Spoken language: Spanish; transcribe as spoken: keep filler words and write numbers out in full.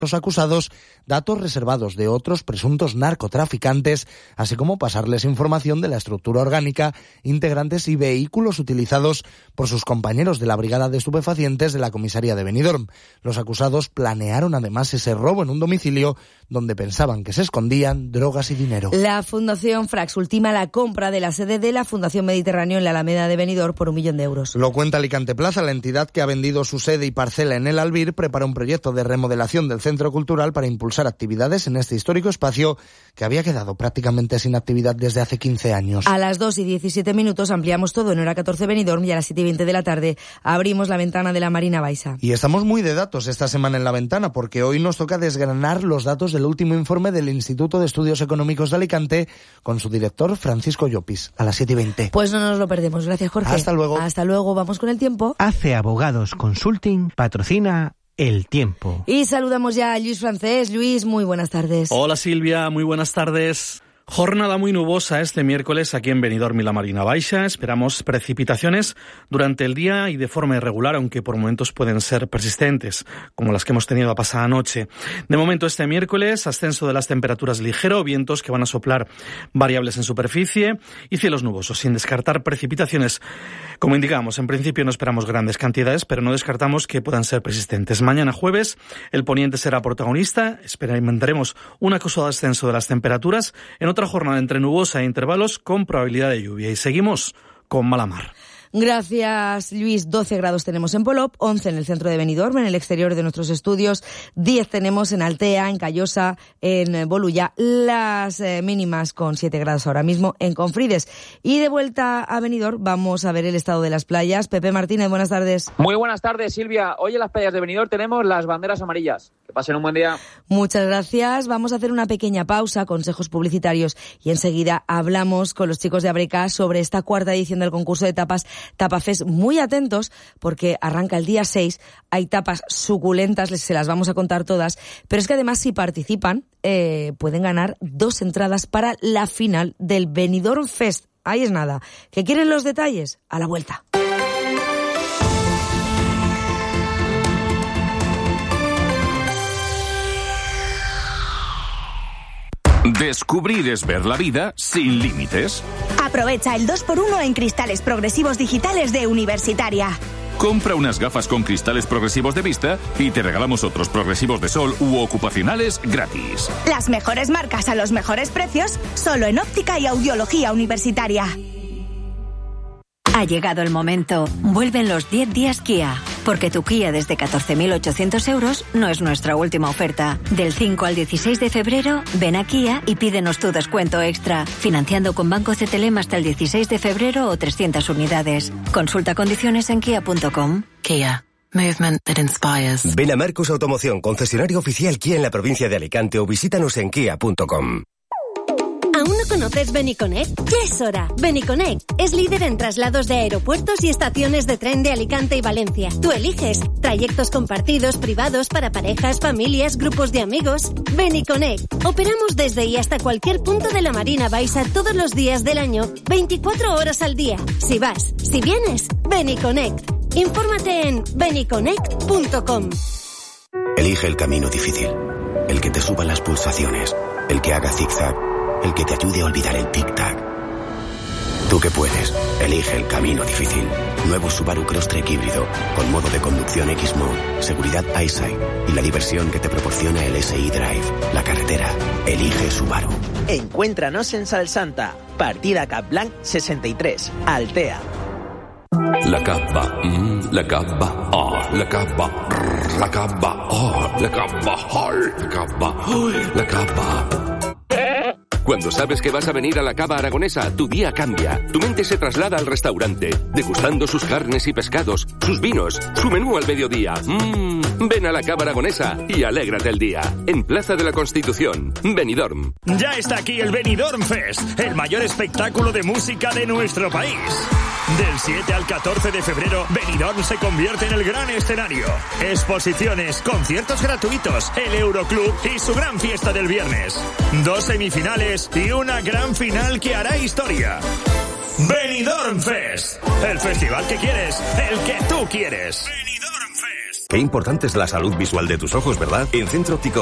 los acusados datos reservados de otros presuntos narcotraficantes, así como pasarles información de la estructura orgánica, integrantes y vehículos utilizados por sus compañeros de la Brigada de Estupefacientes de la comisaría de Benidorm. Los acusados planearon además ese robo en un domicilio donde pensaban que se escondían drogas y dinero. La Fundación Frax ultima la compra de la sede de la Fundación Mediterráneo en la Alameda de Benidorm por un millón de euros. Lo cuenta Alicante Plaza. La entidad que ha vendido su sede y parcela en el Albir prepara un proyecto de remodelación del Centro Cultural para impulsar actividades en este histórico espacio que había quedado prácticamente sin actividad desde hace quince años. A las dos y diecisiete minutos ampliamos todo en hora catorce Benidorm y a las siete y veinte de la tarde abrimos la ventana de la Marina Baixa. Y estamos muy de datos esta semana en la ventana porque hoy nos toca desgranar los datos del último informe del Instituto de Estudios Económicos de Alicante con su director Francisco Llopis a las siete y veinte. Pues no nos lo perdemos. Gracias, Jorge. Hasta luego. Hasta luego. Vamos con el tiempo. Hace Abogados Consulting patrocina El Tiempo. Y saludamos ya a Luis Francés. Luis, muy buenas tardes. Hola Silvia, muy buenas tardes. Jornada muy nubosa este miércoles aquí en Benidorm y la Marina Baixa. Esperamos precipitaciones durante el día y de forma irregular, aunque por momentos pueden ser persistentes, como las que hemos tenido a pasada noche. De momento este miércoles, ascenso de las temperaturas ligero, vientos que van a soplar variables en superficie y cielos nubosos, sin descartar precipitaciones. Como indicamos, en principio no esperamos grandes cantidades, pero no descartamos que puedan ser persistentes. Mañana jueves, el poniente será protagonista. Experimentaremos un acusado ascenso de las temperaturas en otra jornada entre nubosa e intervalos con probabilidad de lluvia. Y seguimos con mala mar. Gracias, Luis. doce grados tenemos en Polop, once en el centro de Benidorm, en el exterior de nuestros estudios, diez tenemos en Altea, en Callosa, en Bolulla, las eh, mínimas con siete grados ahora mismo en Confrides. Y de vuelta a Benidorm vamos a ver el estado de las playas. Pepe Martínez, buenas tardes. Muy buenas tardes, Silvia. Hoy en las playas de Benidorm tenemos las banderas amarillas. Que pasen un buen día. Muchas gracias. Vamos a hacer una pequeña pausa, consejos publicitarios, y enseguida hablamos con los chicos de Abreca sobre esta cuarta edición del concurso de tapas Tapafest. Muy atentos porque arranca el día seis, hay tapas suculentas, se las vamos a contar todas, pero es que además si participan eh, pueden ganar dos entradas para la final del Benidorm Fest. Ahí es nada. ¿Que quieren los detalles? A la vuelta. Descubrir es ver la vida sin límites. Aprovecha el dos por uno en cristales progresivos digitales de Universitaria. Compra unas gafas con cristales progresivos de vista y te regalamos otros progresivos de sol u ocupacionales gratis. Las mejores marcas a los mejores precios, solo en óptica y audiología Universitaria. Ha llegado el momento. Vuelven los diez días Kia. Porque tu Kia desde catorce mil ochocientos euros no es nuestra última oferta. Del cinco al dieciséis de febrero, ven a Kia y pídenos tu descuento extra. Financiando con Banco C T L M hasta el dieciséis de febrero o trescientas unidades. Consulta condiciones en kia punto com. Kia. Movement that inspires. Ven a Marcos Automoción, concesionario oficial Kia en la provincia de Alicante, o visítanos en kia punto com. ¿Aún no conoces Beniconnect? ¡Ya es hora! Beniconnect es líder en traslados de aeropuertos y estaciones de tren de Alicante y Valencia. Tú eliges trayectos compartidos, privados, para parejas, familias, grupos de amigos. Beniconnect. Operamos desde y hasta cualquier punto de la Marina Baixa todos los días del año, veinticuatro horas al día. Si vas, si vienes, Beniconnect. Infórmate en beniconnect punto com. Elige el camino difícil, el que te suba las pulsaciones, el que haga zigzag, el que te ayude a olvidar el tic-tac. Tú que puedes, elige el camino difícil. Nuevo Subaru Crosstrek híbrido, con modo de conducción X-Mode, seguridad EyeSight y la diversión que te proporciona el S I Drive. La carretera, elige Subaru. Encuéntranos en Salsanta, partida Capblanc sesenta y tres, Altea. La cava, mm, la cava, oh, la cava, rrr, la cava, oh, la cava, oh, la cava, oh, la cava. Cuando sabes que vas a venir a la Cava Aragonesa, tu día cambia. Tu mente se traslada al restaurante, degustando sus carnes y pescados, sus vinos, su menú al mediodía. Mmm, ven a la Cava Aragonesa y alégrate el día. En Plaza de la Constitución, Benidorm. Ya está aquí el Benidorm Fest, el mayor espectáculo de música de nuestro país. Del siete al catorce de febrero, Benidorm se convierte en el gran escenario. Exposiciones, conciertos gratuitos, el Euroclub y su gran fiesta del viernes. Dos semifinales y una gran final que hará historia. Benidorm Fest, el festival que quieres, el que tú quieres. Benidorm Fest. Qué importante es la salud visual de tus ojos, ¿verdad? En Centro Óptico